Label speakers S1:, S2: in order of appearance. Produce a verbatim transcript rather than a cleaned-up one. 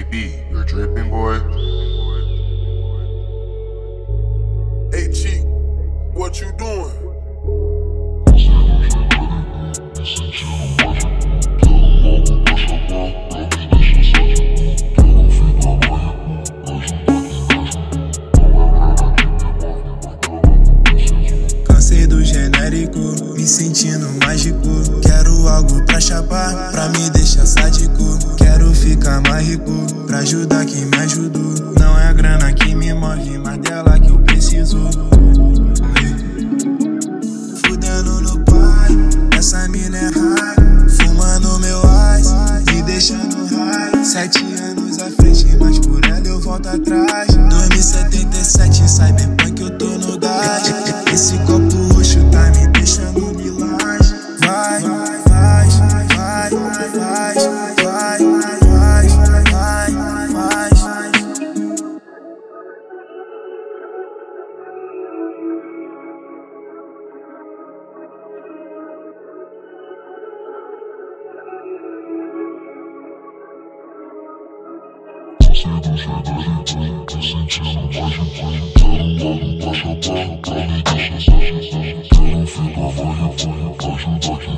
S1: B, you're dripping, boy.
S2: Hey, Chief, what you doing?
S3: Cansei do genérico, me sentindo mágico. Quero algo pra chapar, pra me deixar sádico. Quero ficar mais rico, pra ajudar quem me ajudou. Não é a grana que me move, mas dela que eu preciso. Fudendo no pai, essa mina é high. Fumando meu ice, me deixando high. Sete anos à frente, mas por ela eu volto atrás. dois mil e setenta e sete, cyberpunk, eu tô no gás. Esse copo roxo tá me deixando milagre. Vai, vai, vai, vai, vai, vai, vai, vai, vai, vai, vai.
S4: Cansei do genérico, me sentindo mágico. Quero algo pra chapar, pra me deixar sádico. Quero ficar mais rico, pra ajudar quem